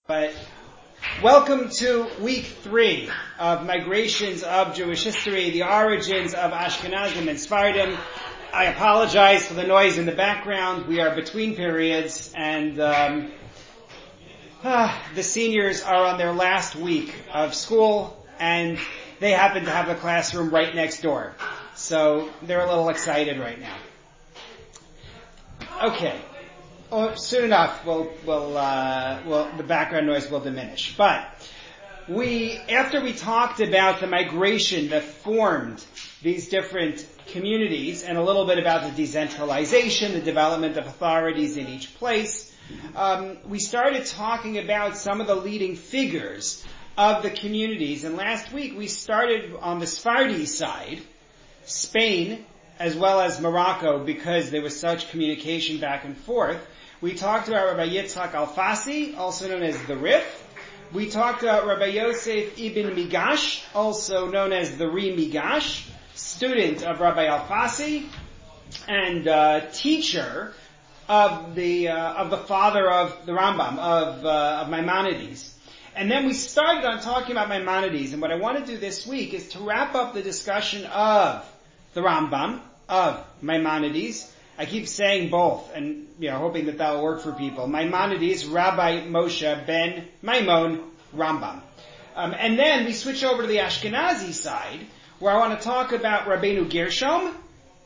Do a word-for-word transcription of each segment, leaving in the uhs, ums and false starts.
But welcome to week three of Migrations of Jewish History, the origins of Ashkenazim and Sephardim. I apologize for the noise in the background. We are between periods, and um, ah, the seniors are on their last week of school, and they happen to have a classroom right next door. So they're a little excited right now. Okay. Oh, soon enough, we'll, we'll, uh, well, the background noise will diminish. But we, after we talked about the migration that formed these different communities and a little bit about the decentralization, the development of authorities in each place, um, we started talking about some of the leading figures of the communities. And last week we started on the Sephardi side, Spain, as well as Morocco, because there was such communication back and forth. We talked about Rabbi Yitzchak Alfasi, also known as the Rif. We talked about Rabbi Yosef Ibn Migash, also known as the Ri Migash, student of Rabbi Alfasi, and uh, teacher of the uh, of the father of the Rambam, of uh, of Maimonides. And then we started on talking about Maimonides, and what I want to do this week is to wrap up the discussion of the Rambam, of Maimonides. I keep saying both, and you know, hoping that that will work for people. Maimonides, Rabbi Moshe ben Maimon Rambam. Um, and then we switch over to the Ashkenazi side, where I want to talk about Rabbeinu Gershom,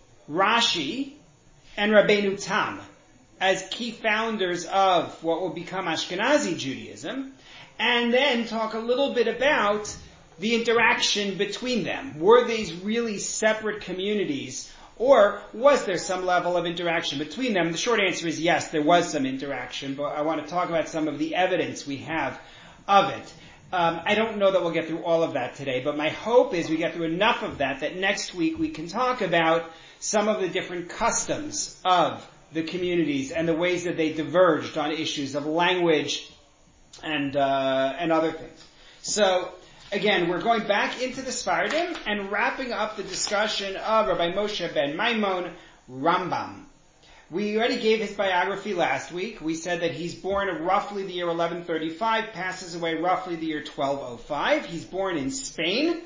Rashi, and Rabbeinu Tam as key founders of what will become Ashkenazi Judaism, and then talk a little bit about the interaction between them. Were these really separate communities, or was there some level of interaction between them? The short answer is yes, there was some interaction, but I want to talk about some of the evidence we have of it. Um, I don't know that we'll get through all of that today, but my hope is we get through enough of that that next week we can talk about some of the different customs of the communities and the ways that they diverged on issues of language and uh, and other things. So, again, we're going back into the Sephardim and wrapping up the discussion of Rabbi Moshe ben Maimon Rambam. We already gave his biography last week. We said that he's born in roughly the year eleven thirty-five, passes away roughly the year twelve oh five. He's born in Spain.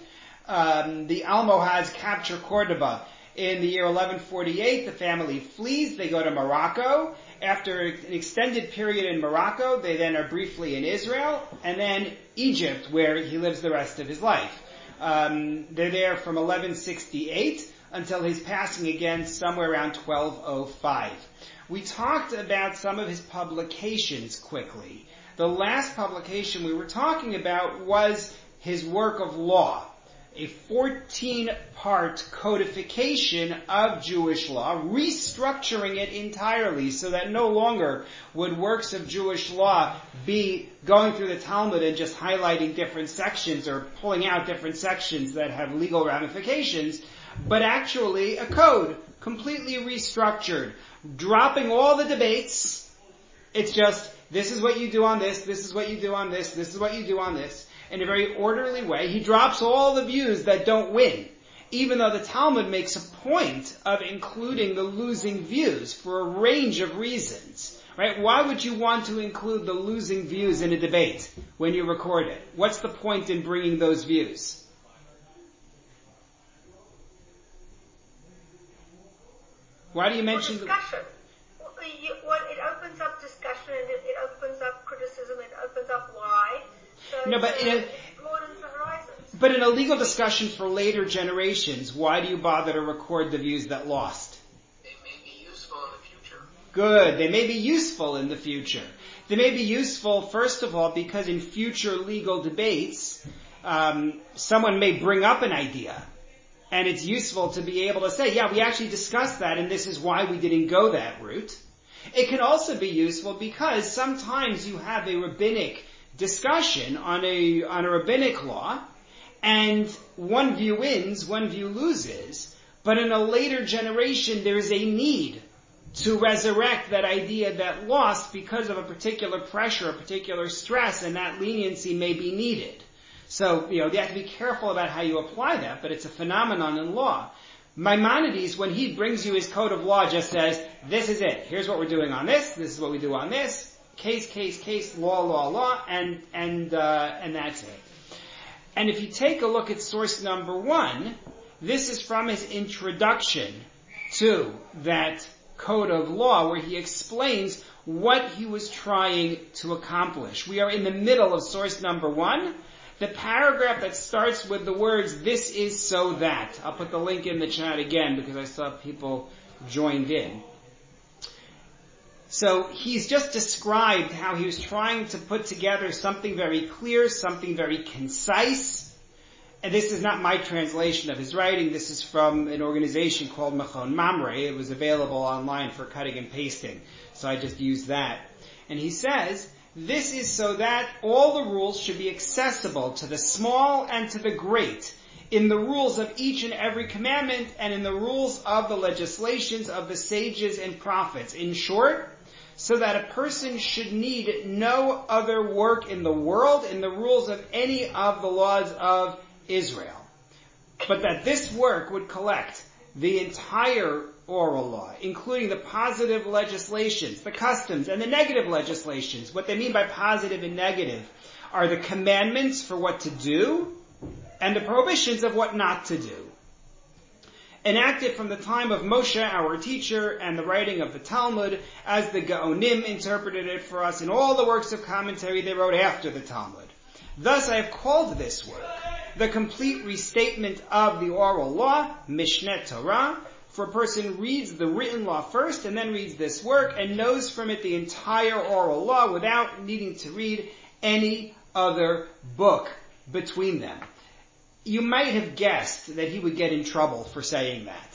Um, the Almohads capture Cordoba in the year eleven forty-eight. The family flees. They go to Morocco. After an extended period in Morocco, they then are briefly in Israel, and then Egypt, where he lives the rest of his life. Um, they're there from eleven sixty-eight until his passing again somewhere around twelve oh five. We talked about some of his publications quickly. The last publication we were talking about was his work of law, a fourteen-part codification of Jewish law, restructuring it entirely so that no longer would works of Jewish law be going through the Talmud and just highlighting different sections or pulling out different sections that have legal ramifications, but actually a code, completely restructured, dropping all the debates. It's just, this is what you do on this, this is what you do on this, this is what you do on this. In a very orderly way. He drops all the views that don't win, even though the Talmud makes a point of including the losing views for a range of reasons. Right? Why would you want to include the losing views in a debate when you record it? What's the point in bringing those views? Why do you mention discussion? Well, you, well, it opens up discussion, and it, it opens up criticism, it opens up why. So no, but in a, but in a legal discussion for later generations, why do you bother to record the views that lost? They may be useful in the future. Good. They may be useful in the future. They may be useful, first of all, because in future legal debates, um, someone may bring up an idea. And it's useful to be able to say, yeah, we actually discussed that, and this is why we didn't go that route. It can also be useful because sometimes you have a rabbinic discussion on a on a rabbinic law, and one view wins, one view loses, but in a later generation there is a need to resurrect that idea that lost because of a particular pressure, a particular stress, and that leniency may be needed. So, you know, you have to be careful about how you apply that, but it's a phenomenon in law. Maimonides, when he brings you his code of law, just says, this is it. Here's what we're doing on this, this is what we do on this. case, case, case, law, law, law, and and uh, and that's it. And if you take a look at source number one, this is from his introduction to that code of law, where he explains what he was trying to accomplish. We are in the middle of source number one, the paragraph that starts with the words, "This is so that." I'll put the link in the chat again because I saw people joined in. So he's just described how he was trying to put together something very clear, something very concise. And this is not my translation of his writing. This is from an organization called Machon Mamre. It was available online for cutting and pasting. So I just used that. And he says, this is so that all the rules should be accessible to the small and to the great, in the rules of each and every commandment, and in the rules of the legislations of the sages and prophets. In short, so that a person should need no other work in the world in the rules of any of the laws of Israel, but that this work would collect the entire oral law, including the positive legislations, the customs, and the negative legislations. What they mean by positive and negative are the commandments for what to do and the prohibitions of what not to do. Enacted from the time of Moshe, our teacher, and the writing of the Talmud, as the Gaonim interpreted it for us in all the works of commentary they wrote after the Talmud. Thus I have called this work the complete restatement of the oral law, Mishneh Torah, for a person reads the written law first and then reads this work and knows from it the entire oral law without needing to read any other book between them. You might have guessed that he would get in trouble for saying that.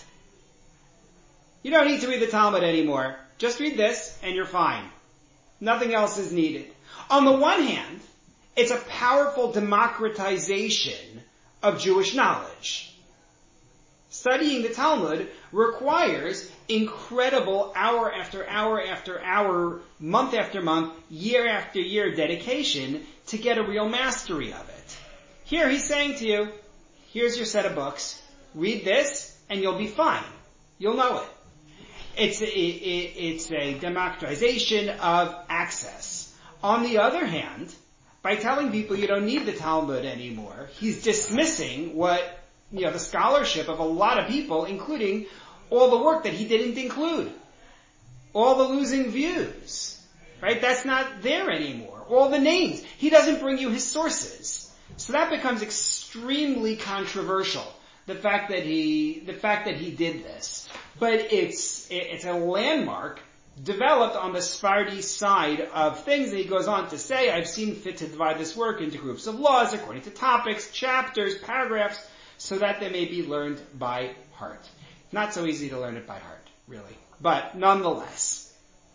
You don't need to read the Talmud anymore. Just read this and you're fine. Nothing else is needed. On the one hand, it's a powerful democratization of Jewish knowledge. Studying the Talmud requires incredible hour after hour after hour, month after month, year after year dedication to get a real mastery of it. Here he's saying to you, here's your set of books, read this and you'll be fine. You'll know it. It's a, it, it's a democratization of access. On the other hand, by telling people you don't need the Talmud anymore, he's dismissing what, you know, the scholarship of a lot of people, including all the work that he didn't include. All the losing views. Right? That's not there anymore. All the names. He doesn't bring you his sources. So that becomes extremely controversial. The fact that he, the fact that he did this. But it's, it's a landmark developed on the Sephardi side of things, and he goes on to say, I've seen fit to divide this work into groups of laws according to topics, chapters, paragraphs, so that they may be learned by heart. Not so easy to learn it by heart, really. But nonetheless,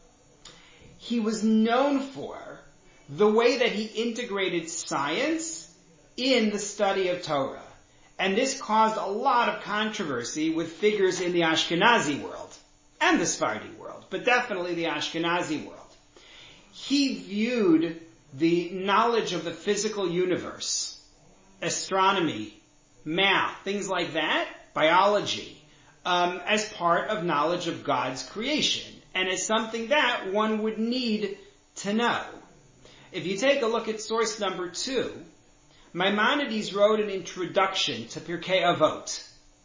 he was known for the way that he integrated science in the study of Torah. And this caused a lot of controversy with figures in the Ashkenazi world and the Sephardi world, but definitely the Ashkenazi world. He viewed the knowledge of the physical universe, astronomy, math, things like that, biology, um, as part of knowledge of God's creation, and as something that one would need to know. If you take a look at source number two, Maimonides wrote an introduction to Pirkei Avot.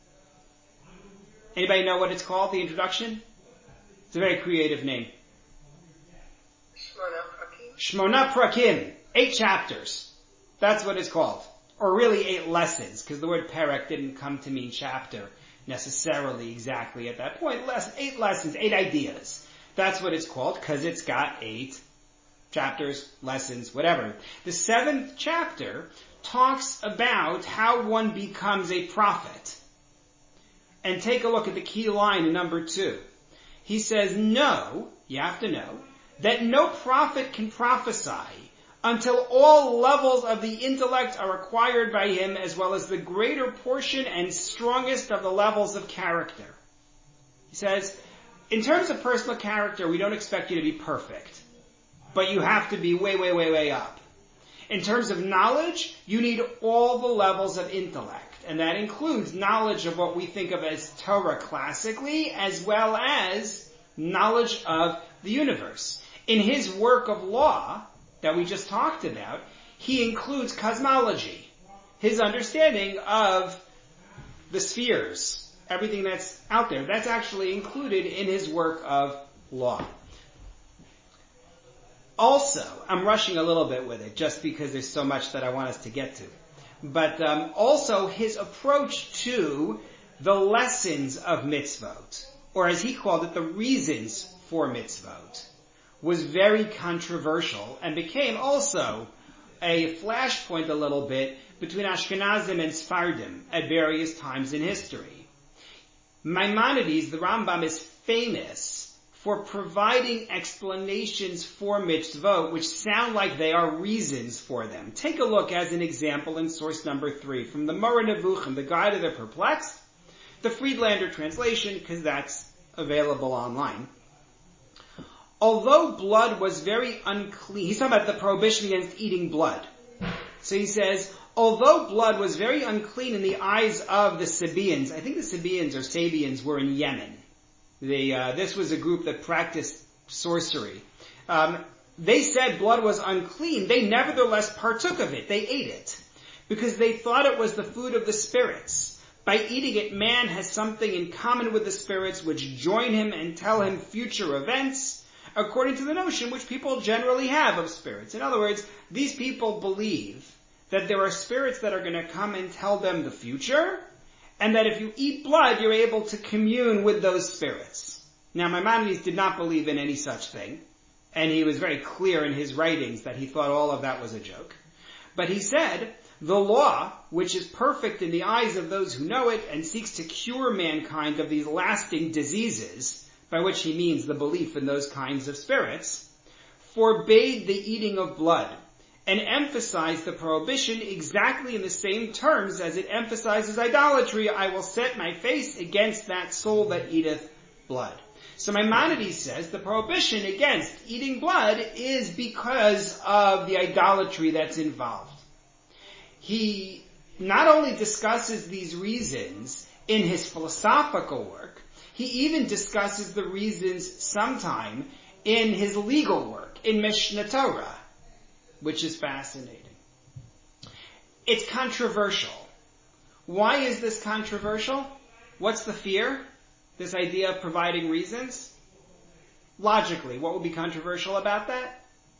Anybody know what it's called, the introduction? It's a very creative name. Shmona Prakim. Shmona Prakim. Eight chapters. That's what it's called. Or really eight lessons, because the word perek didn't come to mean chapter necessarily exactly at that point. Less, eight lessons, eight ideas. That's what it's called, because it's got eight chapters, lessons, whatever. The seventh chapter talks about how one becomes a prophet. And take a look at the key line in number two. He says, know, you have to know, that no prophet can prophesy until all levels of the intellect are acquired by him, as well as the greater portion and strongest of the levels of character. He says, in terms of personal character, we don't expect you to be perfect, but you have to be way, way, way, way up. In terms of knowledge, you need all the levels of intellect. And that includes knowledge of what we think of as Torah classically, as well as knowledge of the universe. In his work of law that we just talked about, he includes cosmology, his understanding of the spheres, everything that's out there. That's actually included in his work of law. Also, I'm rushing a little bit with it just because there's so much that I want us to get to. But um, also his approach to the lessons of mitzvot, or as he called it, the reasons for mitzvot, was very controversial and became also a flashpoint a little bit between Ashkenazim and Sfardim at various times in history. Maimonides, the Rambam, is famous for providing explanations for mitzvot which sound like they are reasons for them. Take a look as an example in source number three from the Moreh Nevuchim, the Guide of the Perplexed, the Friedlander translation, because that's available online. Although blood was very unclean, he's talking about the prohibition against eating blood. So he says, although blood was very unclean in the eyes of the Sabaeans, I think the Sabaeans or Sabians were in Yemen. They, uh, this was a group that practiced sorcery. Um, they said blood was unclean. They nevertheless partook of it. They ate it because they thought it was the food of the spirits. By eating it, man has something in common with the spirits which join him and tell him future events according to the notion which people generally have of spirits. In other words, these people believe that there are spirits that are going to come and tell them the future, and that if you eat blood, you're able to commune with those spirits. Now, Maimonides did not believe in any such thing, and he was very clear in his writings that he thought all of that was a joke. But he said, the law, which is perfect in the eyes of those who know it and seeks to cure mankind of these lasting diseases, by which he means the belief in those kinds of spirits, forbade the eating of blood, and emphasized the prohibition exactly in the same terms as it emphasizes idolatry. I will set my face against that soul that eateth blood. So Maimonides says the prohibition against eating blood is because of the idolatry that's involved. He not only discusses these reasons in his philosophical work, he even discusses the reasons sometime in his legal work, in Mishneh Torah, which is fascinating. It's controversial. Why is this controversial? What's the fear? This idea of providing reasons? Logically, what would be controversial about that?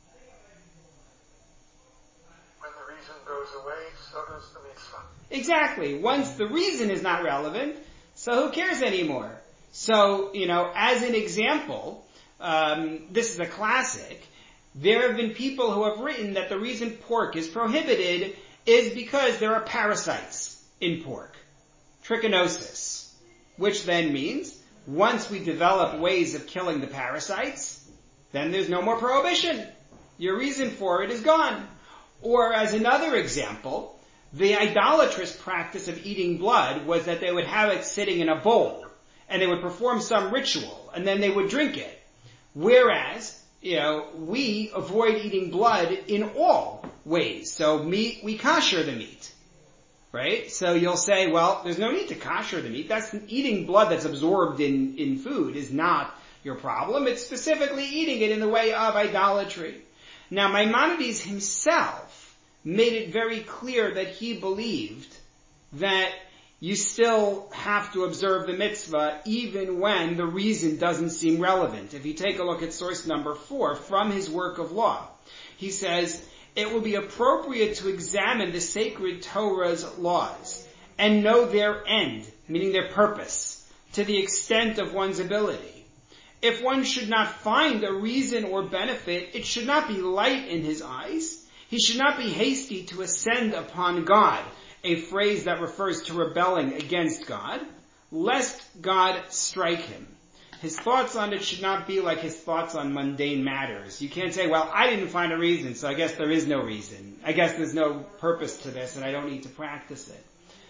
When the reason goes away, so does the mitzvah. Exactly. Once the reason is not relevant, so who cares anymore? So, you know, as an example, um, this is a classic. There have been people who have written that the reason pork is prohibited is because there are parasites in pork. Trichinosis. Which then means, once we develop ways of killing the parasites, then there's no more prohibition. Your reason for it is gone. Or as another example, the idolatrous practice of eating blood was that they would have it sitting in a bowl, and they would perform some ritual, and then they would drink it. Whereas, you know, we avoid eating blood in all ways. So meat, we kosher the meat. Right? So you'll say, well, there's no need to kosher the meat. That's eating blood that's absorbed in, in food is not your problem. It's specifically eating it in the way of idolatry. Now, Maimonides himself made it very clear that he believed that you still have to observe the mitzvah even when the reason doesn't seem relevant. If you take a look at source number four from his work of law, he says, it will be appropriate to examine the sacred Torah's laws and know their end, meaning their purpose, to the extent of one's ability. If one should not find a reason or benefit, it should not be light in his eyes. He should not be hasty to ascend upon God, a phrase that refers to rebelling against God, lest God strike him. His thoughts on it should not be like his thoughts on mundane matters. You can't say, well, I didn't find a reason, so I guess there is no reason. I guess there's no purpose to this, and I don't need to practice it.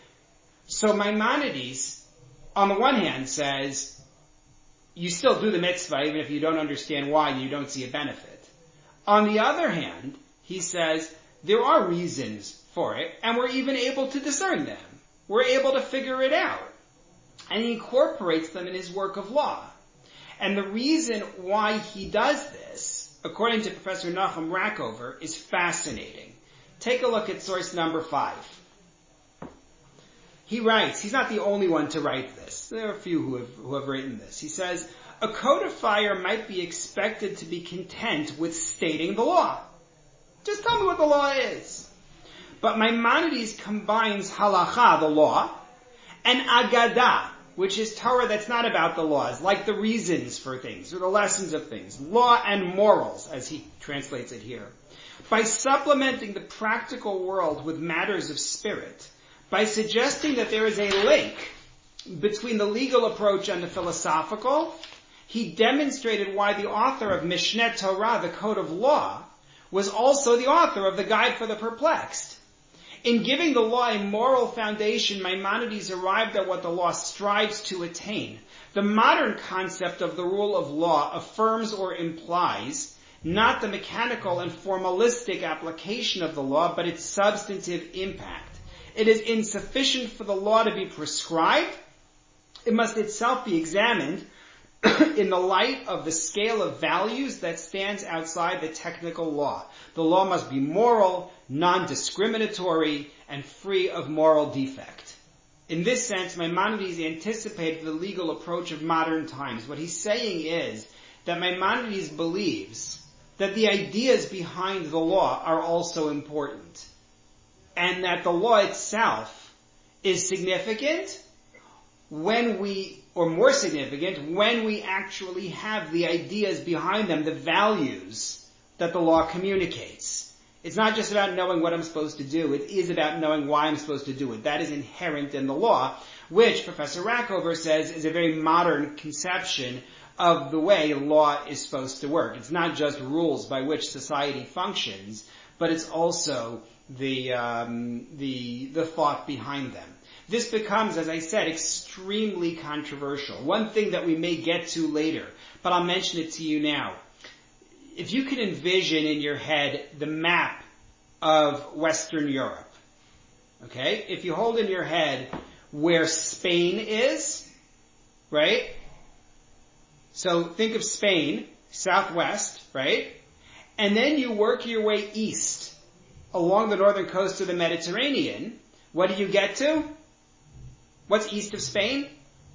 So Maimonides, on the one hand, says, you still do the mitzvah even if you don't understand why and you don't see a benefit. On the other hand, he says, there are reasons for it, and we're even able to discern them. We're able to figure it out. And he incorporates them in his work of law. And the reason why he does this, according to Professor Nachum Rackover, is fascinating. Take a look at source number five. He writes, he's not the only one to write this. There are a few who have, who have written this. He says, a codifier might be expected to be content with stating the law. Just tell me what the law is. But Maimonides combines halacha, the law, and agadah, which is Torah that's not about the laws, like the reasons for things, or the lessons of things, law and morals, as he translates it here. By supplementing the practical world with matters of spirit, by suggesting that there is a link between the legal approach and the philosophical, he demonstrated why the author of Mishneh Torah, the Code of Law, was also the author of the Guide for the Perplexed. In giving the law a moral foundation, Maimonides arrived at what the law strives to attain. The modern concept of the rule of law affirms or implies not the mechanical and formalistic application of the law, but its substantive impact. It is insufficient for the law to be prescribed. It must itself be examined in the light of the scale of values that stands outside the technical law. The law must be moral, non-discriminatory, and free of moral defect. In this sense, Maimonides anticipated the legal approach of modern times. What he's saying is that Maimonides believes that the ideas behind the law are also important, and that the law itself is significant when we, or more significant, when we actually have the ideas behind them, the values that the law communicates. It's not just about knowing what I'm supposed to do, it is about knowing why I'm supposed to do it. That is inherent in the law, which Professor Rackover says is a very modern conception of the way law is supposed to work. It's not just rules by which society functions, but it's also the um, the the thought behind them. This becomes, as I said, extremely controversial. One thing that we may get to later, but I'll mention it to you now. If you can envision in your head the map of Western Europe, okay? If you hold in your head where Spain is, right? So think of Spain, southwest, right? And then you work your way east along the northern coast of the Mediterranean. What do you get to? What's east of Spain?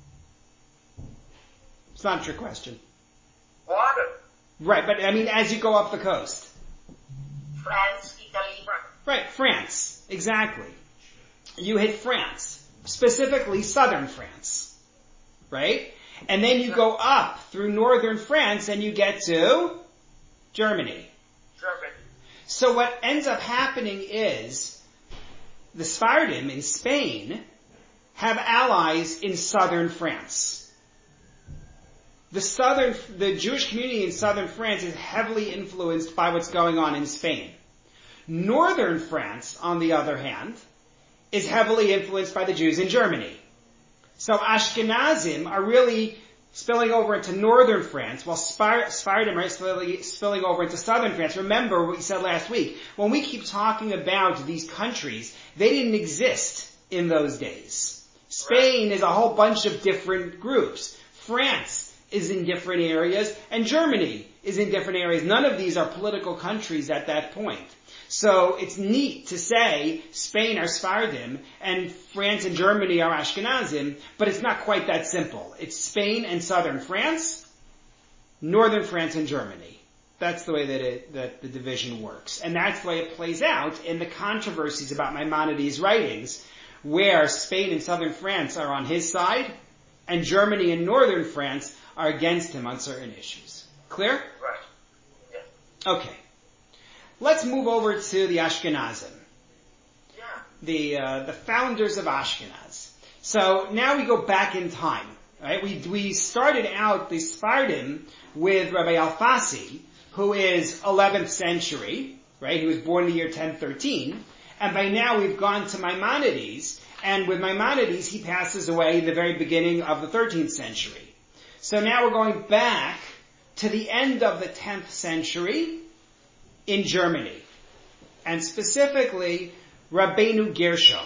It's not a trick question. Water. Right, but I mean as you go up the coast. France, Italy. Right, France. Exactly. You hit France. Specifically southern France. Right? And then you go up through northern France and you get to Germany. Germany. So what ends up happening is the Sephardim in Spain have allies in southern France. The southern, the Jewish community in southern France is heavily influenced by what's going on in Spain. Northern France, on the other hand, is heavily influenced by the Jews in Germany. So Ashkenazim are really spilling over into northern France, while Sephardim are spilling, spilling over into southern France. Remember what we said last week. When we keep talking about these countries, they didn't exist in those days. Spain is a whole bunch of different groups. France is in different areas, and Germany is in different areas. None of these are political countries at that point. So it's neat to say Spain are Sephardim and France and Germany are Ashkenazim, but it's not quite that simple. It's Spain and southern France, northern France and Germany. That's the way that it, that the division works. And that's the way it plays out in the controversies about Maimonides' writings, where Spain and southern France are on his side, and Germany and northern France are against him on certain issues. Clear? Right. Yeah. Okay. Let's move over to the Ashkenazim. Yeah. The uh, the founders of Ashkenaz. So now we go back in time. Right? We we started out the Sephardim with Rabbi Alfasi, who is eleventh century. Right? He was born in the year ten thirteen, and by now we've gone to Maimonides. And with Maimonides, he passes away in the very beginning of the thirteenth century. So now we're going back to the end of the tenth century in Germany. And specifically, Rabbeinu Gershom.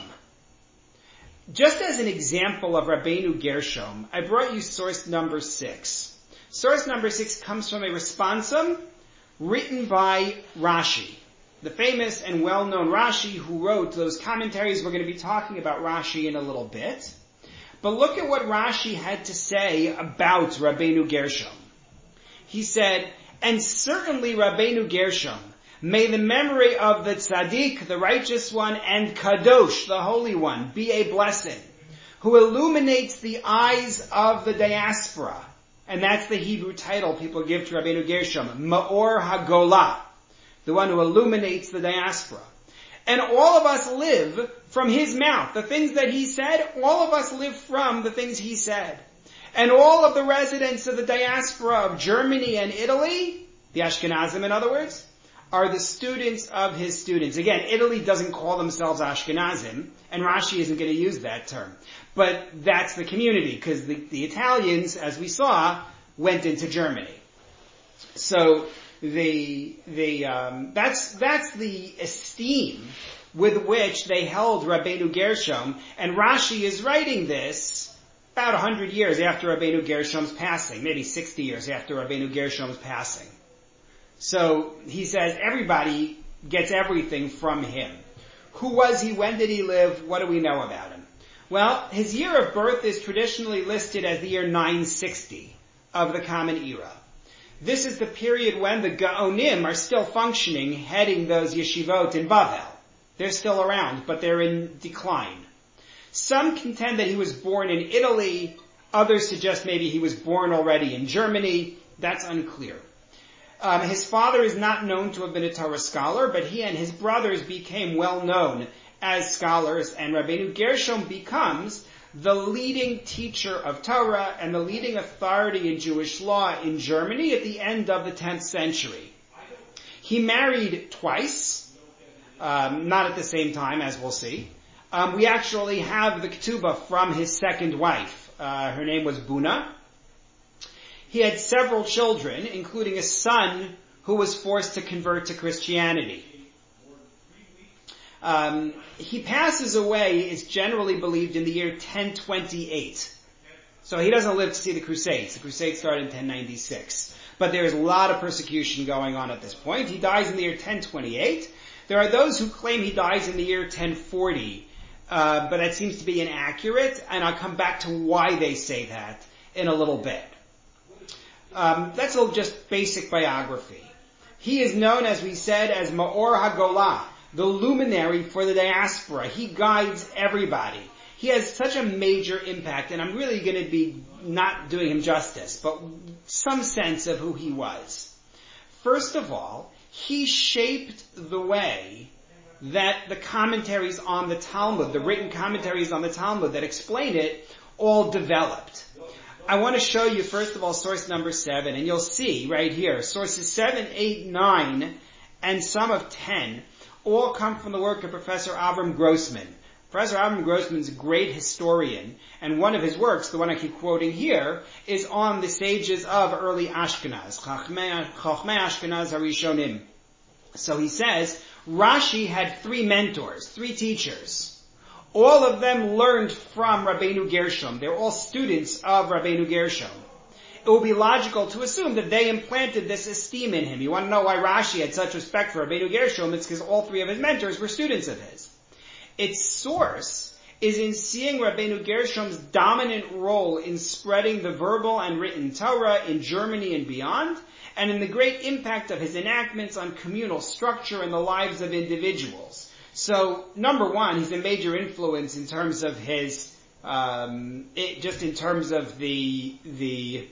Just as an example of Rabbeinu Gershom, I brought you source number six. Source number six comes from a responsum written by Rashi, the famous and well-known Rashi who wrote those commentaries. We're going to be talking about Rashi in a little bit. But look at what Rashi had to say about Rabbeinu Gershom. He said, and certainly Rabbeinu Gershom, may the memory of the tzaddik, the righteous one, and kadosh, the holy one, be a blessing, who illuminates the eyes of the diaspora. And that's the Hebrew title people give to Rabbeinu Gershom, Ma'or HaGolah, the one who illuminates the diaspora. And all of us live from his mouth. The things that he said, all of us live from the things he said. And all of the residents of the diaspora of Germany and Italy, the Ashkenazim in other words, are the students of his students. Again, Italy doesn't call themselves Ashkenazim, and Rashi isn't going to use that term. But that's the community, because the, the Italians, as we saw, went into Germany. So the the um, that's that's the esteem with which they held Rabbeinu Gershom, and Rashi is writing this about a hundred years after Rabbeinu Gershom's passing, maybe sixty years after Rabbeinu Gershom's passing. So he says everybody gets everything from him. Who was he? When did he live? What do we know about him? Well, his year of birth is traditionally listed as the year nine sixty of the Common Era. This is the period when the Gaonim are still functioning, heading those yeshivot in Bavel. They're still around, but they're in decline. Some contend that he was born in Italy. Others suggest maybe he was born already in Germany. That's unclear. Um, his father is not known to have been a Torah scholar, but he and his brothers became well known as scholars, and Rabbeinu Gershom becomes the leading teacher of Torah and the leading authority in Jewish law in Germany at the end of the tenth century. He married twice, um, not at the same time, as we'll see. Um, we actually have the ketubah from his second wife. Uh, her name was Buna. He had several children, including a son who was forced to convert to Christianity. Um, he passes away, it's generally believed, in the year ten twenty-eight. So he doesn't live to see the Crusades. The Crusades started in ten ninety-six. But there is a lot of persecution going on at this point. He dies in the year ten twenty-eight. There are those who claim he dies in the year ten forty, uh, but that seems to be inaccurate, and I'll come back to why they say that in a little bit. Um, that's a just basic biography. He is known, as we said, as Ma'or HaGolah, the luminary for the diaspora. He guides everybody. He has such a major impact, and I'm really going to be not doing him justice, but some sense of who he was. First of all, he shaped the way that the commentaries on the Talmud, the written commentaries on the Talmud that explain it, all developed. I want to show you, first of all, source number seven, and you'll see right here, sources seven, eight, nine, and some of ten, all come from the work of Professor Avram Grossman. Professor Avram Grossman is a great historian, and one of his works, the one I keep quoting here, is on the sages of early Ashkenaz, Chachmei Ashkenaz Harishonim. So he says, Rashi had three mentors, three teachers. All of them learned from Rabbeinu Gershom. They're all students of Rabbeinu Gershom. It would be logical to assume that they implanted this esteem in him. You want to know why Rashi had such respect for Rabbeinu Gershom? It's because all three of his mentors were students of his. Its source is in seeing Rabbeinu Gershom's dominant role in spreading the verbal and written Torah in Germany and beyond, and in the great impact of his enactments on communal structure and the lives of individuals. So, number one, he's a major influence in terms of his, um, it, just in terms of the the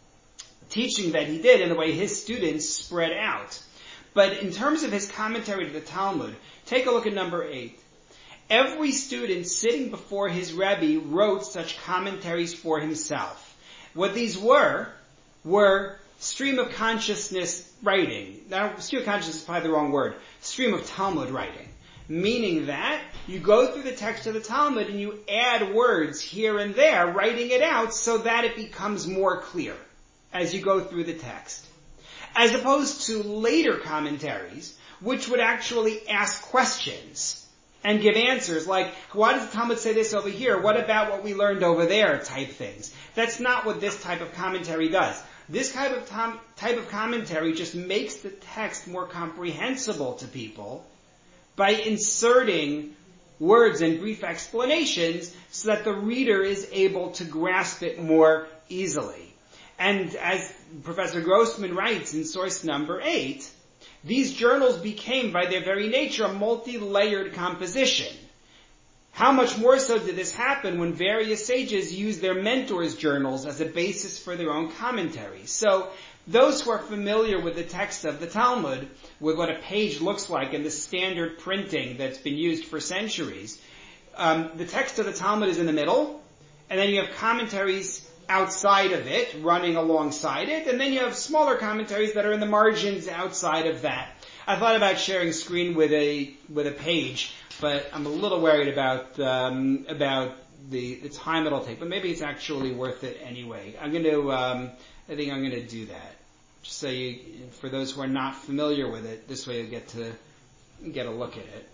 teaching that he did and the way his students spread out. But in terms of his commentary to the Talmud, take a look at number eight. Every student sitting before his Rebbe wrote such commentaries for himself. What these were, were stream of consciousness writing. Now, stream of consciousness is probably the wrong word. Stream of Talmud writing. Meaning that you go through the text of the Talmud and you add words here and there, writing it out so that it becomes more clear as you go through the text. As opposed to later commentaries, which would actually ask questions and give answers like, why does the Talmud say this over here? What about what we learned over there? Type things. That's not what this type of commentary does. this type of tom, type of commentary just makes the text more comprehensible to people by inserting words and brief explanations so that the reader is able to grasp it more easily. And as Professor Grossman writes in source number eight, these journals became, by their very nature, a multi-layered composition. How much more so did this happen when various sages used their mentors' journals as a basis for their own commentaries? So, those who are familiar with the text of the Talmud, with what a page looks like in the standard printing that's been used for centuries, um, the text of the Talmud is in the middle, and then you have commentaries outside of it, running alongside it, and then you have smaller commentaries that are in the margins outside of that. I thought about sharing screen with a with a page, but I'm a little worried about um, about the, the time it'll take. But maybe it's actually worth it anyway. I'm going to, um, I think I'm going to do that. Just so you, for those who are not familiar with it, this way you'll get to get a look at it.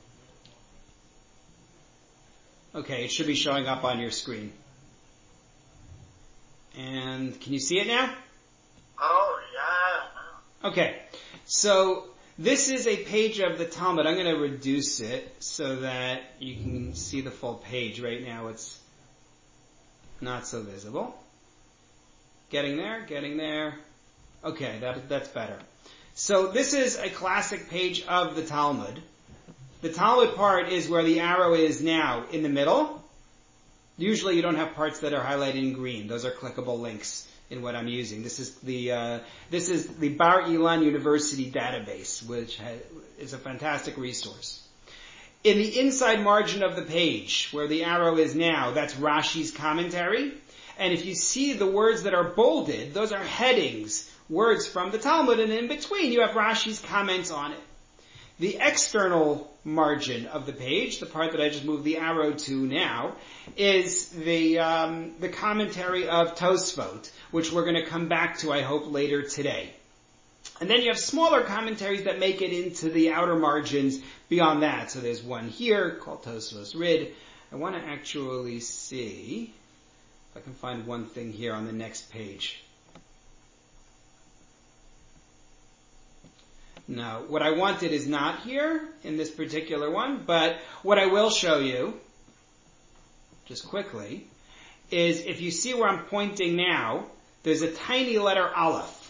Okay, it should be showing up on your screen. And can you see it now? Oh, yeah. Okay, so this is a page of the Talmud. I'm going to reduce it so that you can see the full page. Right now it's not so visible. Getting there, getting there. Okay, that, that's better. So this is a classic page of the Talmud. The Talmud part is where the arrow is now in the middle. Usually you don't have parts that are highlighted in green. Those are clickable links in what I'm using. This is the uh, this is the Bar Ilan University database, which has, is a fantastic resource. In the inside margin of the page, where the arrow is now, that's Rashi's commentary. And if you see the words that are bolded, those are headings, words from the Talmud, and in between you have Rashi's comments on it. The external margin of the page, the part that I just moved the arrow to now, is the um, the commentary of Tosfot, which we're going to come back to, I hope, later today. And then you have smaller commentaries that make it into the outer margins beyond that. So there's one here called Tosfos Rid. I want to actually see if I can find one thing here on the next page. No, what I wanted is not here in this particular one, but what I will show you, just quickly, is if you see where I'm pointing now, there's a tiny letter Aleph.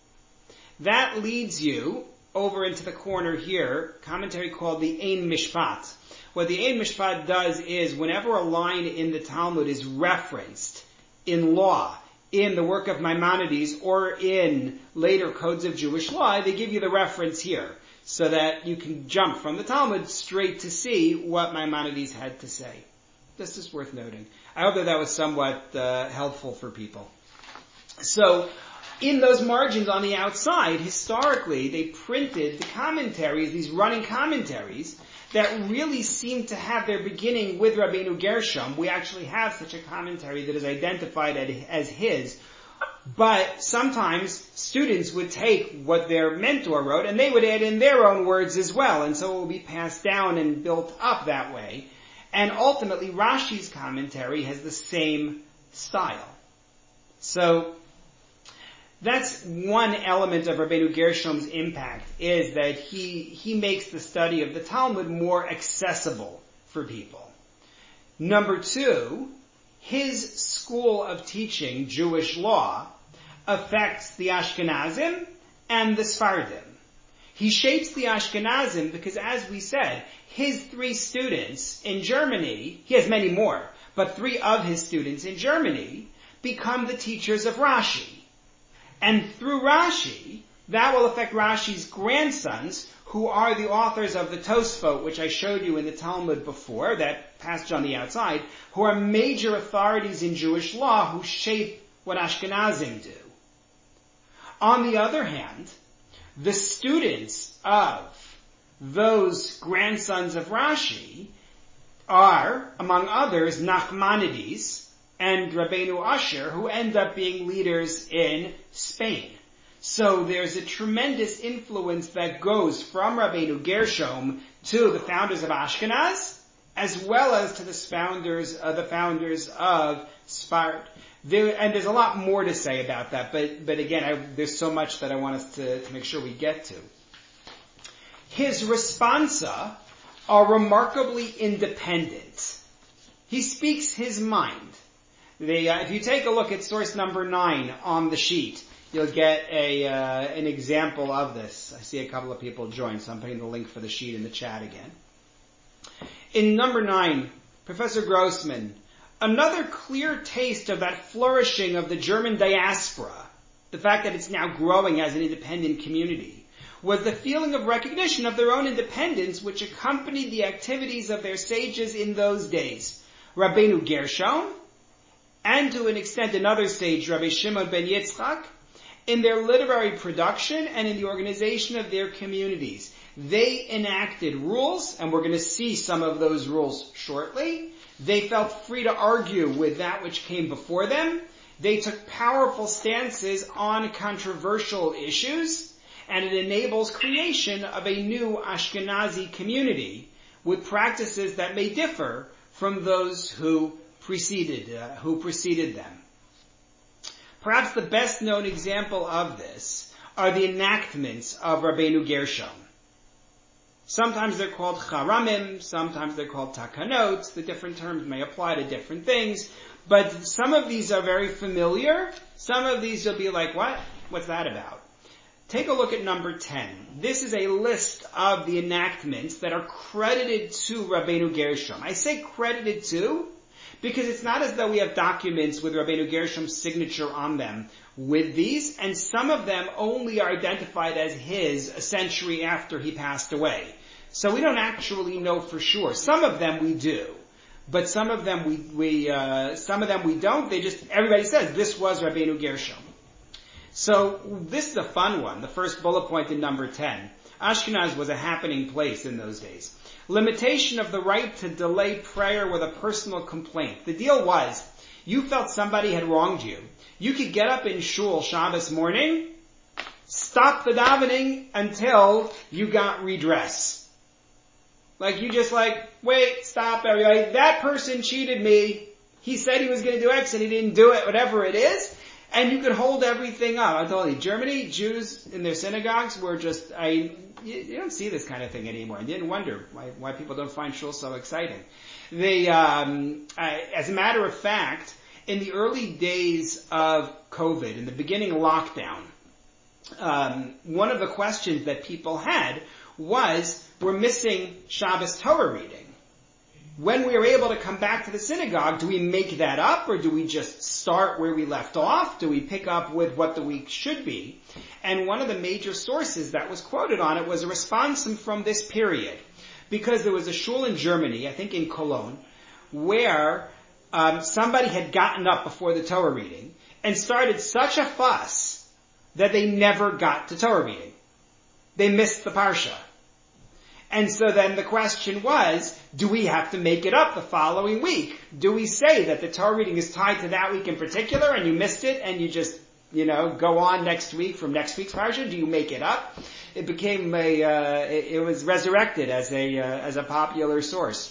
That leads you over into the corner here, commentary called the Ein Mishpat. What the Ein Mishpat does is whenever a line in the Talmud is referenced in law, in the work of Maimonides, or in later codes of Jewish law, they give you the reference here, so that you can jump from the Talmud straight to see what Maimonides had to say. This is worth noting. I hope that that was somewhat uh, helpful for people. So, in those margins on the outside, historically, they printed the commentaries, these running commentaries, that really seem to have their beginning with Rabbeinu Gershom. We actually have such a commentary that is identified as his. But sometimes students would take what their mentor wrote and they would add in their own words as well. And so it will be passed down and built up that way. And ultimately, Rashi's commentary has the same style. So that's one element of Rabbeinu Gershom's impact, is that he he makes the study of the Talmud more accessible for people. Number two, his school of teaching Jewish law affects the Ashkenazim and the Sfardim. He shapes the Ashkenazim because, as we said, his three students in Germany, he has many more, but three of his students in Germany become the teachers of Rashi. And through Rashi, that will affect Rashi's grandsons, who are the authors of the Tosfot, which I showed you in the Talmud before, that passage on the outside, who are major authorities in Jewish law who shape what Ashkenazim do. On the other hand, the students of those grandsons of Rashi are, among others, Nachmanides and Rabbeinu Asher, who end up being leaders in Spain. So there's a tremendous influence that goes from Rabbeinu Gershom to the founders of Ashkenaz, as well as to the founders, uh, the founders of Sfard. There, and there's a lot more to say about that, but, but again, I, there's so much that I want us to, to make sure we get to. His responsa are remarkably independent. He speaks his mind. The, uh, if you take a look at source number nine on the sheet, you'll get a uh, an example of this. I see a couple of people join, so I'm putting the link for the sheet in the chat again. In number nine, Professor Grossman, another clear taste of that flourishing of the German diaspora, the fact that it's now growing as an independent community, was the feeling of recognition of their own independence which accompanied the activities of their sages in those days. Rabbeinu Gershom, and to an extent another sage, Rabbi Shimon ben Yitzchak, in their literary production and in the organization of their communities. They enacted rules, and we're going to see some of those rules shortly. They felt free to argue with that which came before them. They took powerful stances on controversial issues, and it enables creation of a new Ashkenazi community with practices that may differ from those who preceded uh, who preceded them. Perhaps the best known example of this are the enactments of Rabbeinu Gershom. Sometimes they're called charamim, sometimes they're called takanot. The different terms may apply to different things, but some of these are very familiar. Some of these you'll be like, what? What's that about? Take a look at number ten. This is a list of the enactments that are credited to Rabbeinu Gershom. I say credited to because it's not as though we have documents with Rabbeinu Gershom's signature on them with these, and some of them only are identified as his a century after he passed away. So we don't actually know for sure. Some of them we do, but some of them we, we uh, some of them we don't. They just, everybody says this was Rabbeinu Gershom. So this is a fun one, the first bullet point in number ten. Ashkenaz was a happening place in those days. Limitation of the right to delay prayer with a personal complaint. The deal was, you felt somebody had wronged you. You could get up in shul Shabbos morning, stop the davening until you got redress. Like you just like, wait, stop everybody. That person cheated me. He said he was going to do X and he didn't do it, whatever it is. And you could hold everything up. I told you, Germany, Jews in their synagogues were just, I, you, you don't see this kind of thing anymore. I didn't wonder why, why people don't find shul so exciting. They, um, I, as a matter of fact, in the early days of COVID, in the beginning lockdown, um, one of the questions that people had was, we're missing Shabbos Torah reading. When we are able to come back to the synagogue, do we make that up or do we just start where we left off? Do we pick up with what the week should be? And one of the major sources that was quoted on it was a response from this period. Because there was a shul in Germany, I think in Cologne, where um, somebody had gotten up before the Torah reading and started such a fuss that they never got to Torah reading. They missed the Parsha. And so then the question was, do we have to make it up the following week? Do we say that the Torah reading is tied to that week in particular and you missed it and you just, you know, go on next week from next week's Parsha? Do you make it up? It became a, uh, it, it was resurrected as a, uh, as a popular source.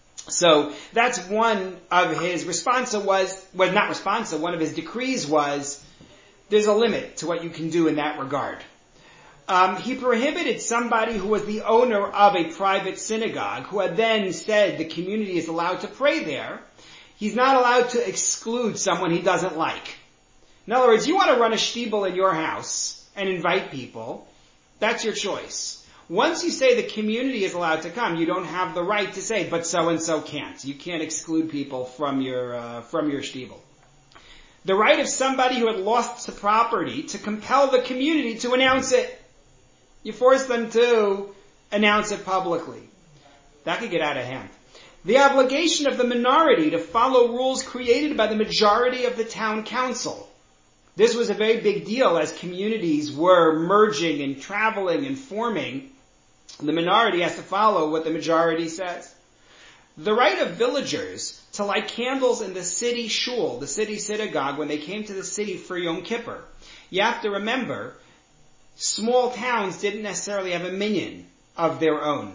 So that's one of his responsa was, well not responsa, one of his decrees was, there's a limit to what you can do in that regard. Um, he prohibited somebody who was the owner of a private synagogue, who had then said the community is allowed to pray there. He's not allowed to exclude someone he doesn't like. In other words, you want to run a shtibel in your house and invite people, that's your choice. Once you say the community is allowed to come, you don't have the right to say, but so-and-so can't. You can't exclude people from your, uh, from your shtibel. The right of somebody who had lost the property to compel the community to announce it. You force them to announce it publicly. That could get out of hand. The obligation of the minority to follow rules created by the majority of the town council. This was a very big deal as communities were merging and traveling and forming. The minority has to follow what the majority says. The right of villagers to light candles in the city shul, the city synagogue, when they came to the city for Yom Kippur. You have to remember, small towns didn't necessarily have a minyan of their own.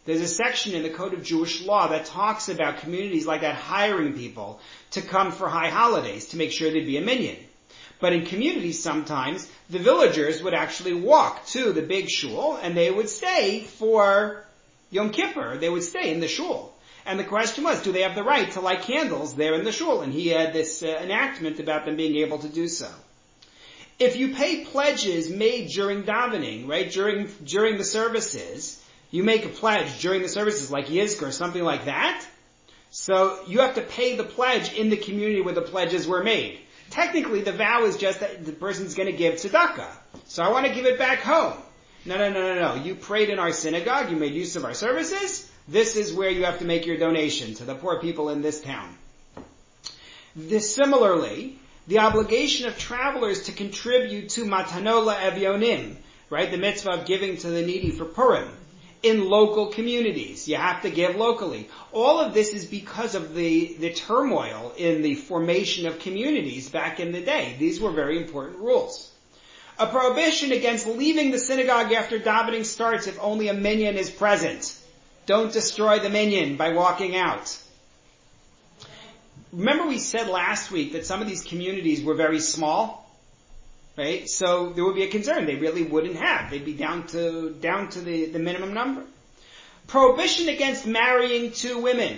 There's a section in the Code of Jewish Law that talks about communities like that hiring people to come for high holidays to make sure they'd be a minyan. But in communities sometimes, the villagers would actually walk to the big shul and they would stay for Yom Kippur. They would stay in the shul. And the question was, do they have the right to light candles there in the shul? And he had this uh, enactment about them being able to do so. If you pay pledges made during davening, right, during during the services, you make a pledge during the services like Yizkor or something like that, so you have to pay the pledge in the community where the pledges were made. Technically, the vow is just that the person's going to give tzedakah. So I want to give it back home. No, no, no, no, no. You prayed in our synagogue. You made use of our services. This is where you have to make your donation to the poor people in this town. This, similarly, the obligation of travelers to contribute to Matanola Evyonim, right, the mitzvah of giving to the needy for Purim, in local communities. You have to give locally. All of this is because of the, the turmoil in the formation of communities back in the day. These were very important rules. A prohibition against leaving the synagogue after davening starts if only a minyan is present. Don't destroy the minyan by walking out. Remember we said last week that some of these communities were very small? Right? So there would be a concern. They really wouldn't have. They'd be down to, down to the, the minimum number. Prohibition against marrying two women.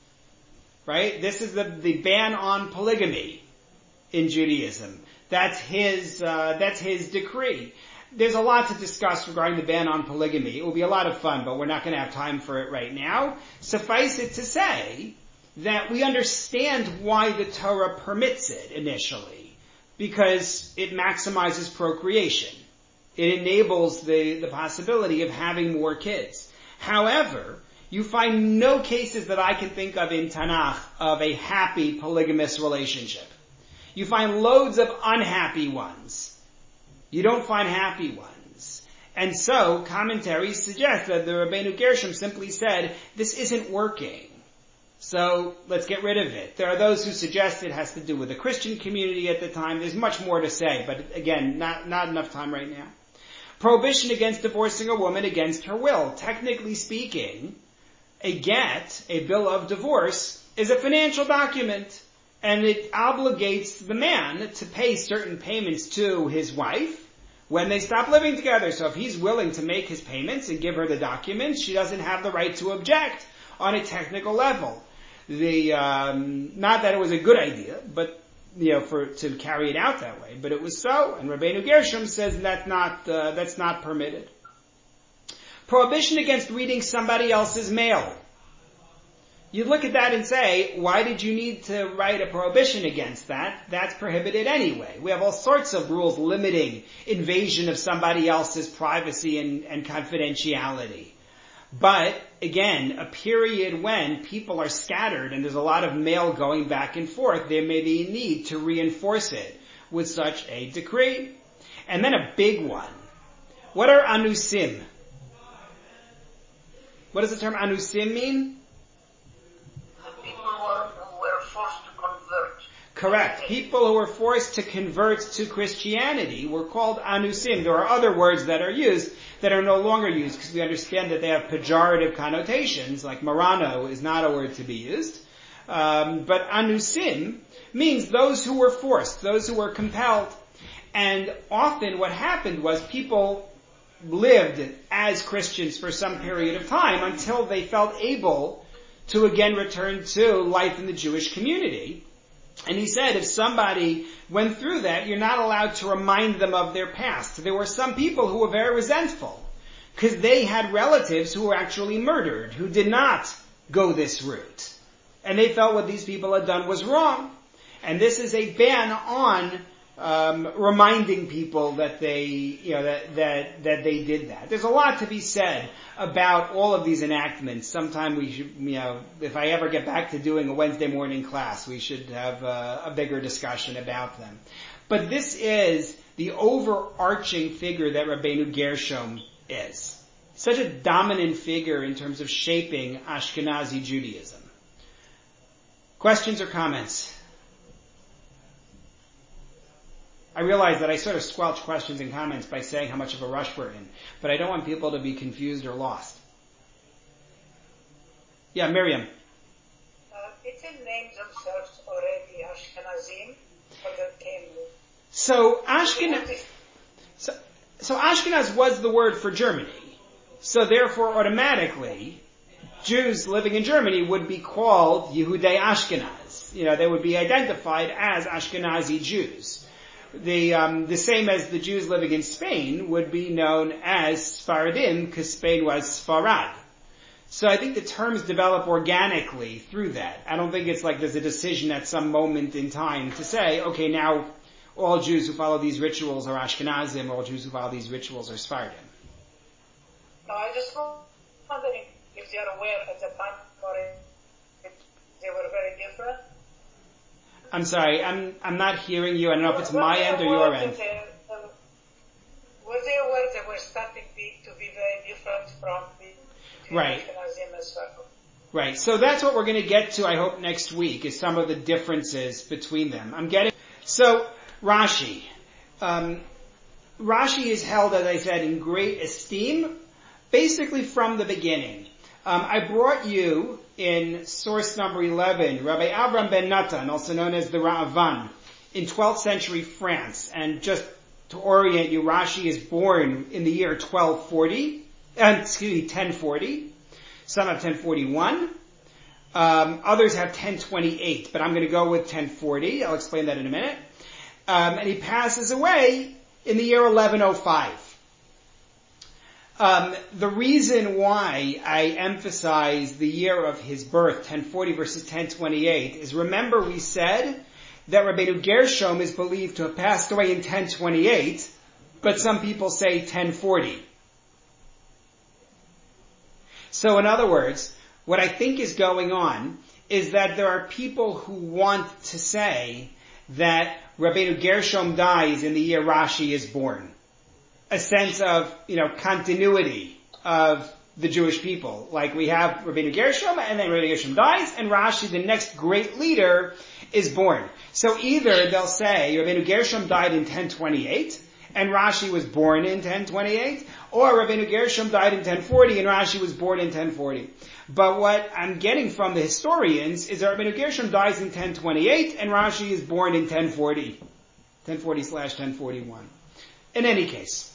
Right? This is the, the ban on polygamy in Judaism. That's his, uh, that's his decree. There's a lot to discuss regarding the ban on polygamy. It will be a lot of fun, but we're not going to have time for it right now. Suffice it to say that we understand why the Torah permits it initially. Because it maximizes procreation. It enables the, the possibility of having more kids. However, you find no cases that I can think of in Tanakh of a happy polygamous relationship. You find loads of unhappy ones. You don't find happy ones. And so, commentaries suggest that the Rabbeinu Gershom simply said, this isn't working. So, let's get rid of it. There are those who suggest it has to do with the Christian community at the time. There's much more to say, but again, not, not enough time right now. Prohibition against divorcing a woman against her will. Technically speaking, a get, a bill of divorce, is a financial document, and it obligates the man to pay certain payments to his wife when they stop living together. So if he's willing to make his payments and give her the documents, she doesn't have the right to object on a technical level. The um, not that it was a good idea, but you know, for to carry it out that way, but it was so. And Rabbeinu Gershom says that's not uh, that's not permitted. Prohibition against reading somebody else's mail. You look at that and say, why did you need to write a prohibition against that? That's prohibited anyway. We have all sorts of rules limiting invasion of somebody else's privacy and, and confidentiality. But, again, a period when people are scattered and there's a lot of mail going back and forth, there may be a need to reinforce it with such a decree. And then a big one. What are anusim? What does the term anusim mean? People who were forced to convert. Correct. People who were forced to convert to Christianity were called anusim. There are other words that are used that are no longer used because we understand that they have pejorative connotations, like Marano is not a word to be used. Um, but anusim means those who were forced, those who were compelled. And often what happened was people lived as Christians for some period of time until they felt able to again return to life in the Jewish community. And he said if somebody went through that, you're not allowed to remind them of their past. There were some people who were very resentful because they had relatives who were actually murdered, who did not go this route. And they felt what these people had done was wrong. And this is a ban on um, reminding people that they, you know, that, that, that they did that. There's a lot to be said about all of these enactments. Sometime we should, you know, if I ever get back to doing a Wednesday morning class, we should have a, a bigger discussion about them. But this is the overarching figure that Rabbeinu Gershom is. Such a dominant figure in terms of shaping Ashkenazi Judaism. Questions or comments? I realize that I sort of squelch questions and comments by saying how much of a rush we're in, but I don't want people to be confused or lost. Yeah, Miriam. Uh, didn't name themselves already Ashkenazim, or that came with? So Ashkenaz, so, so Ashkenaz was the word for Germany. So therefore, automatically, Jews living in Germany would be called Yehudei Ashkenaz. You know, they would be identified as Ashkenazi Jews. The um, the same as the Jews living in Spain would be known as Sfaradim, because Spain was Sfarad. So I think the terms develop organically through that. I don't think it's like there's a decision at some moment in time to say, okay, now all Jews who follow these rituals are Ashkenazim, all Jews who follow these rituals are Sfaradim. No, I just wondering if they are aware at the time or if they were very different. I'm sorry, I'm I'm not hearing you. I don't know if it's Were my they end or aware your that end. they- uh, Were they aware they were starting be, to be very different from the Right. Ashkenazim as well? Right. So that's what we're going to get to, I hope, next week, is some of the differences between them. I'm getting... So, Rashi. Um, Rashi is held, as I said, in great esteem, basically from the beginning. Um, I brought you in source number eleven, Rabbi Avram ben Natan, also known as the Ra'avan, in twelfth century France. And just to orient you, Rashi is born in the year twelve forty, uh, excuse me, ten forty. Some have ten forty-one. Um, others have ten twenty-eight, but I'm going to go with ten forty. I'll explain that in a minute. Um, and he passes away in the year eleven oh five. Um, the reason why I emphasize the year of his birth, ten forty versus ten twenty-eight, is remember we said that Rabbeinu Gershom is believed to have passed away in ten twenty-eight, but some people say ten forty. So in other words, what I think is going on is that there are people who want to say that Rabbeinu Gershom dies in the year Rashi is born. A sense of, you know, continuity of the Jewish people. Like we have Rabbeinu Gershom, and then Rabbeinu Gershom dies, and Rashi, the next great leader, is born. So either they'll say Rabbeinu Gershom died in ten twenty-eight, and Rashi was born in ten twenty-eight, or Rabbeinu Gershom died in ten forty, and Rashi was born in ten forty. But what I'm getting from the historians is that Rabbeinu Gershom dies in ten twenty-eight, and Rashi is born in ten forty. ten forty slash ten forty-one. In any case,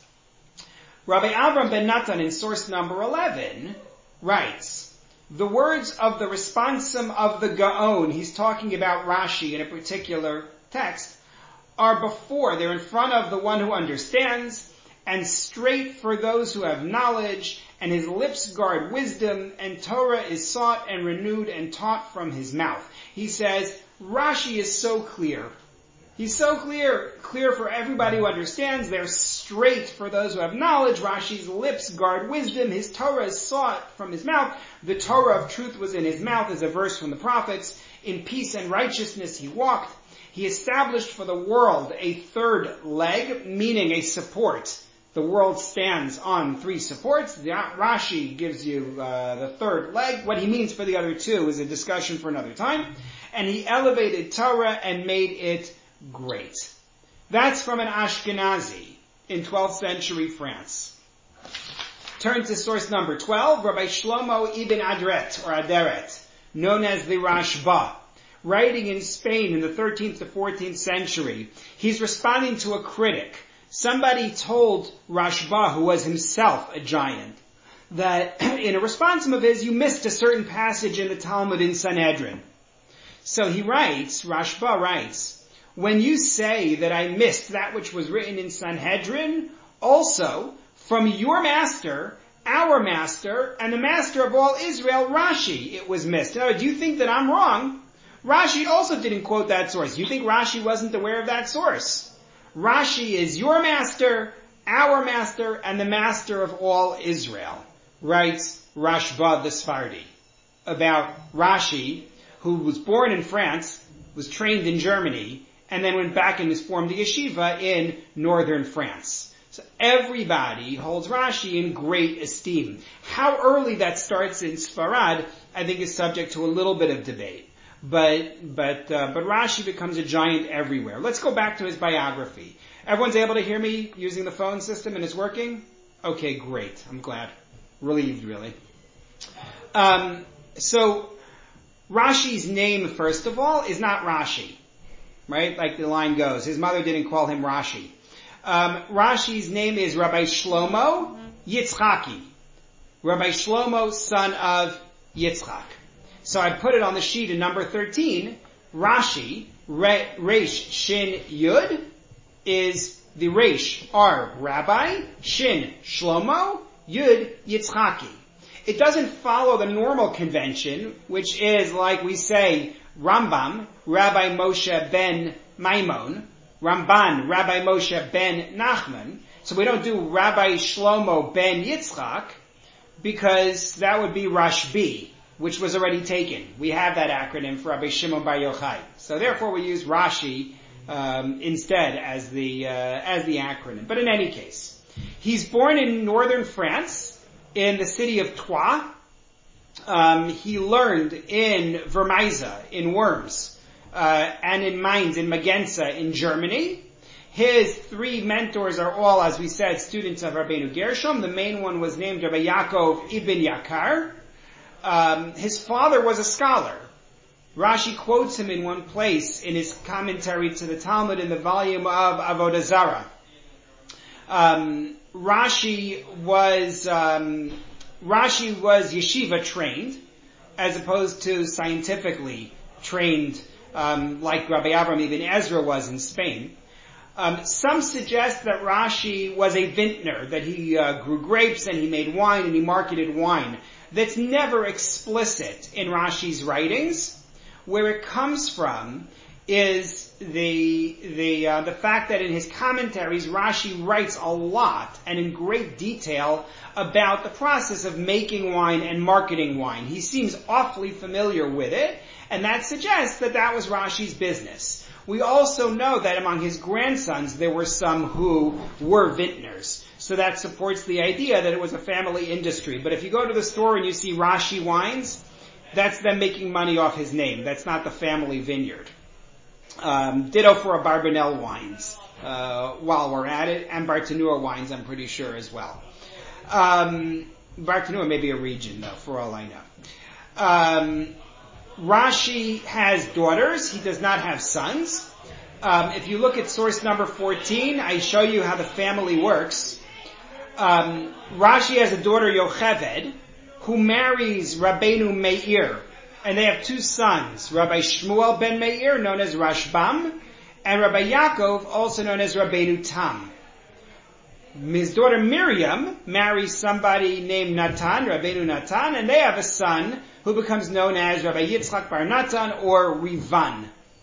Rabbi Avram ben Natan in source number eleven writes, the words of the responsum of the Gaon, he's talking about Rashi in a particular text, are before, they're in front of the one who understands, and straight for those who have knowledge, and his lips guard wisdom, and Torah is sought and renewed and taught from his mouth. He says, Rashi is so clear. He's so clear, clear for everybody who understands. They're straight for those who have knowledge. Rashi's lips guard wisdom. His Torah is sought from his mouth. The Torah of truth was in his mouth, is a verse from the prophets. In peace and righteousness he walked. He established for the world a third leg, meaning a support. The world stands on three supports. Rashi gives you uh, the third leg. What he means for the other two is a discussion for another time. And he elevated Torah and made it great. That's from an Ashkenazi in twelfth century France. Turn to source number twelve, Rabbi Shlomo ibn Adret, or Aderet, known as the Rashba, writing in Spain in the thirteenth to fourteenth century. He's responding to a critic. Somebody told Rashba, who was himself a giant, that in a responsum of his, you missed a certain passage in the Talmud in Sanhedrin. So he writes, Rashba writes, when you say that I missed that which was written in Sanhedrin, also from your master, our master, and the master of all Israel, Rashi, it was missed. Now, do you think that I'm wrong? Rashi also didn't quote that source. You think Rashi wasn't aware of that source? Rashi is your master, our master, and the master of all Israel, writes Rashba the Sephardi about Rashi, who was born in France, was trained in Germany, and then went back and formed the yeshiva in northern France. So everybody holds Rashi in great esteem. How early that starts in Sfarad, I think, is subject to a little bit of debate. But but uh, but Rashi becomes a giant everywhere. Let's go back to his biography. Everyone's able to hear me using the phone system and it's working? Okay, great. I'm glad. Relieved, really. Um, so Rashi's name, first of all, is not Rashi, right? Like the line goes. His mother didn't call him Rashi. Um, Rashi's name is Rabbi Shlomo Yitzchaki. Rabbi Shlomo, son of Yitzchak. So I put it on the sheet in number thirteen. Rashi, Re, Resh, Shin, Yud, is the Resh, R, Rabbi, Shin, Shlomo, Yud, Yitzchaki. It doesn't follow the normal convention, which is, like we say, Rambam, Rabbi Moshe ben Maimon, Ramban, Rabbi Moshe ben Nachman. So we don't do Rabbi Shlomo ben Yitzchak, because that would be Rashbi, which was already taken. We have that acronym for Rabbi Shimon Bar Yochai. So therefore we use Rashi um, instead as the uh, as the acronym. But in any case, he's born in northern France, in the city of Troyes. Um, he learned in Vermaisa, in Worms, uh, and in Mainz, in Magenza, in Germany. His three mentors are all, as we said, students of Rabbeinu Gershom. The main one was named Rabbi Yaakov Ibn Yakar. Um, his father was a scholar. Rashi quotes him in one place in his commentary to the Talmud in the volume of Avodah Zarah. Um, Rashi was um, Rashi was yeshiva trained, as opposed to scientifically trained, um, like Rabbi Avraham Ibn Ezra was in Spain. Um, some suggest that Rashi was a vintner, that he uh, grew grapes and he made wine and he marketed wine. That's never explicit in Rashi's writings. Where it comes from is the the uh, the fact that in his commentaries Rashi writes a lot and in great detail about the process of making wine and marketing wine. He seems awfully familiar with it, and that suggests that that was Rashi's business. We also know that among his grandsons there were some who were vintners. So that supports the idea that it was a family industry. But if you go to the store and you see Rashi wines, that's them making money off his name. That's not the family vineyard. Um, ditto for Abarbanel wines, uh, while we're at it, and Bartanura wines, I'm pretty sure as well. Um, Bartanura may be a region, though, for all I know. Um, Rashi has daughters. He does not have sons. Um, if you look at source number fourteen, I show you how the family works. Um, Rashi has a daughter, Yocheved, who marries Rabbeinu Meir, and they have two sons, Rabbi Shmuel ben Meir, known as Rashbam, and Rabbi Yaakov, also known as Rabbeinu Tam. His daughter Miriam marries somebody named Natan, Rabbeinu Natan, and they have a son who becomes known as Rabbi Yitzchak bar Natan, or Rivan.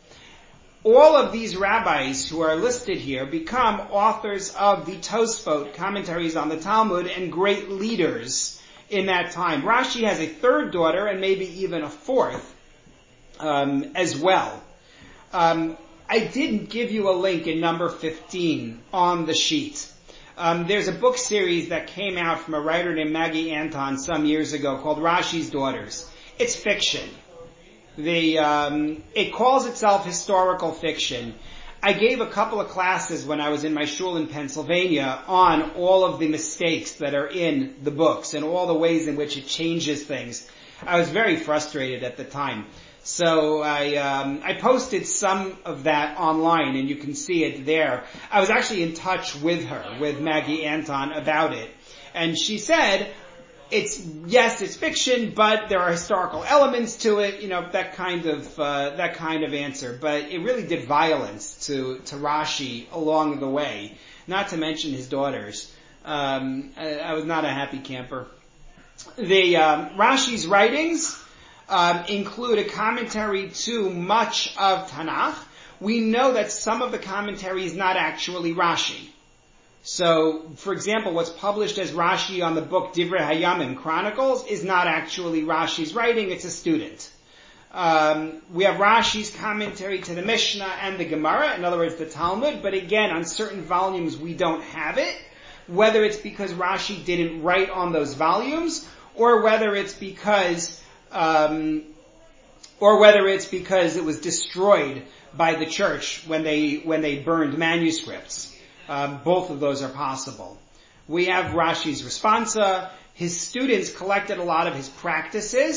All of these rabbis who are listed here become authors of the Tosfot, commentaries on the Talmud, and great leaders in that time. Rashi has a third daughter, and maybe even a fourth, um, as well. Um, I didn't give you a link in number fifteen on the sheet. Um, there's a book series that came out from a writer named Maggie Anton some years ago called Rashi's Daughters. It's fiction. The um, it calls itself historical fiction. I gave a couple of classes when I was in my shul in Pennsylvania on all of the mistakes that are in the books and all the ways in which it changes things. I was very frustrated at the time. So I um, I posted some of that online, and you can see it there. I was actually in touch with her, with Maggie Anton, about it. And she said, it's, yes, it's fiction, but there are historical elements to it, you know, that kind of, uh, that kind of answer. But it really did violence to, to Rashi along the way, not to mention his daughters. Um, I, I was not a happy camper. The, um, Rashi's writings, um, include a commentary to much of Tanakh. We know that some of the commentary is not actually Rashi. So, for example, what's published as Rashi on the book Divrei Hayamim Chronicles is not actually Rashi's writing, it's a student. Um, we have Rashi's commentary to the Mishnah and the Gemara, in other words, the Talmud, but again, on certain volumes we don't have it, whether it's because Rashi didn't write on those volumes, or whether it's because, um, or whether it's because it was destroyed by the church when they, when they burned manuscripts. Um, both of those are possible. We have Rashi's responsa. His students collected a lot of his practices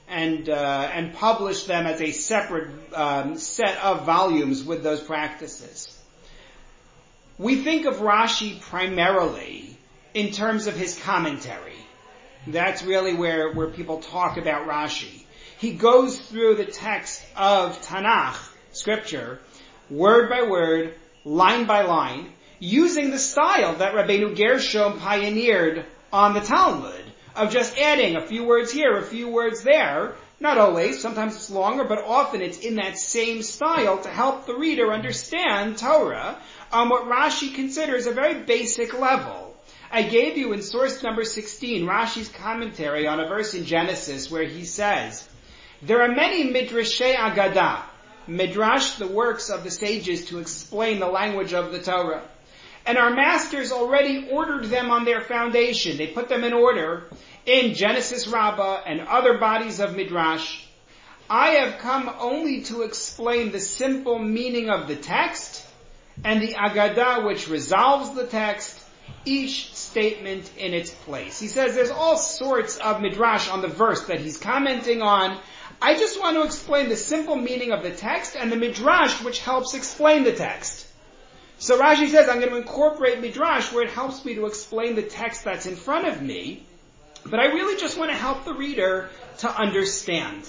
and uh, and published them as a separate um, set of volumes with those practices. We think of Rashi primarily in terms of his commentary. That's really where, where people talk about Rashi. He goes through the text of Tanakh, scripture, word by word, line by line, using the style that Rabbeinu Gershom pioneered on the Talmud, of just adding a few words here, a few words there. Not always, sometimes it's longer, but often it's in that same style to help the reader understand Torah on what Rashi considers a very basic level. I gave you in source number sixteen, Rashi's commentary on a verse in Genesis where he says, there are many midrashei Agadah, midrash, the works of the sages to explain the language of the Torah. And our masters already ordered them on their foundation. They put them in order in Genesis Rabbah and other bodies of midrash. I have come only to explain the simple meaning of the text and the Agadah which resolves the text, each statement in its place. He says there's all sorts of midrash on the verse that he's commenting on. I just want to explain the simple meaning of the text and the midrash which helps explain the text. So Rashi says, I'm going to incorporate midrash where it helps me to explain the text that's in front of me, but I really just want to help the reader to understand.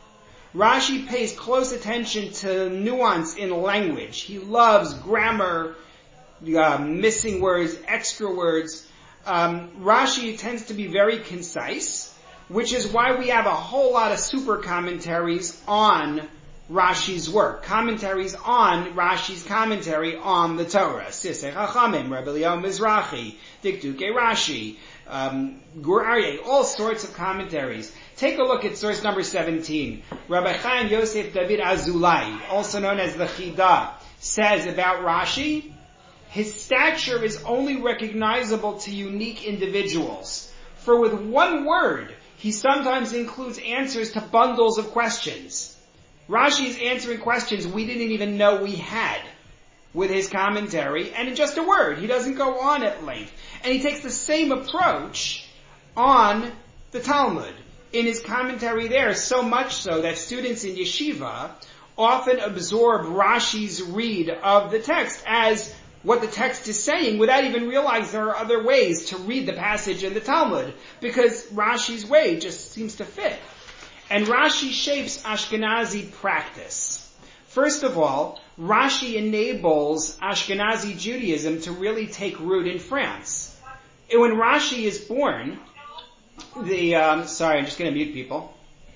Rashi pays close attention to nuance in language. He loves grammar, uh, missing words, extra words. Um, Rashi tends to be very concise, which is why we have a whole lot of super commentaries on Rashi's work. Commentaries on Rashi's commentary on the Torah. Sisei Chachamim, Rebbe Eliyahu Mizrahi, Dikduke Rashi, um, Gur Aryeh, all sorts of commentaries. Take a look at source number seventeen. Rabbi Chaim Yosef David Azulai, also known as the Chida, says about Rashi, his stature is only recognizable to unique individuals. For with one word, he sometimes includes answers to bundles of questions. Rashi is answering questions we didn't even know we had with his commentary, and in just a word. He doesn't go on at length. And he takes the same approach on the Talmud in his commentary there, so much so that students in yeshiva often absorb Rashi's read of the text as what the text is saying without even realizing there are other ways to read the passage in the Talmud, because Rashi's way just seems to fit. And Rashi shapes Ashkenazi practice. First of all, Rashi enables Ashkenazi Judaism to really take root in France. And when Rashi is born, the, um, sorry, I'm just going to mute people.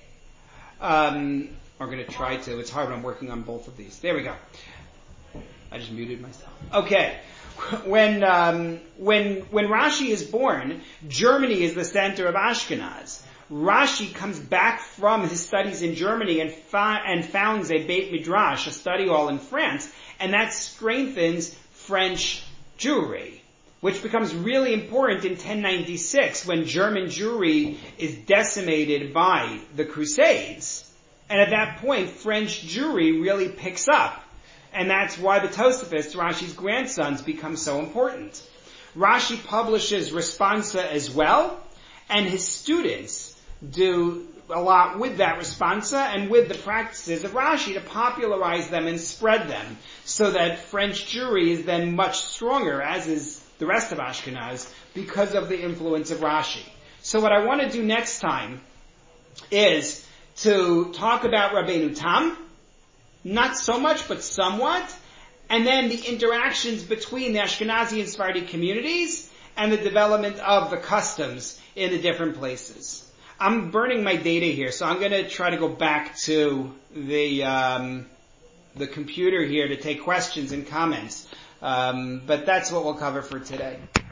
Um, I'm going to try to. It's hard when I'm working on both of these. There we go. I just muted myself. Okay. When, um, when, when Rashi is born, Germany is the center of Ashkenaz. Rashi comes back from his studies in Germany and, fa- and founds a Beit Midrash, a study hall in France, and that strengthens French Jewry, which becomes really important in ten ninety-six when German Jewry is decimated by the Crusades. And at that point, French Jewry really picks up. And that's why the Tosafists, Rashi's grandsons, become so important. Rashi publishes Responsa as well, and his students do a lot with that responsa and with the practices of Rashi to popularize them and spread them, so that French Jewry is then much stronger, as is the rest of Ashkenaz, because of the influence of Rashi. So what I want to do next time is to talk about Rabbeinu Tam, not so much, but somewhat, and then the interactions between the Ashkenazi and Sephardi communities and the development of the customs in the different places. I'm burning my data here, so I'm going to try to go back to the um, the computer here to take questions and comments. Um, but that's what we'll cover for today.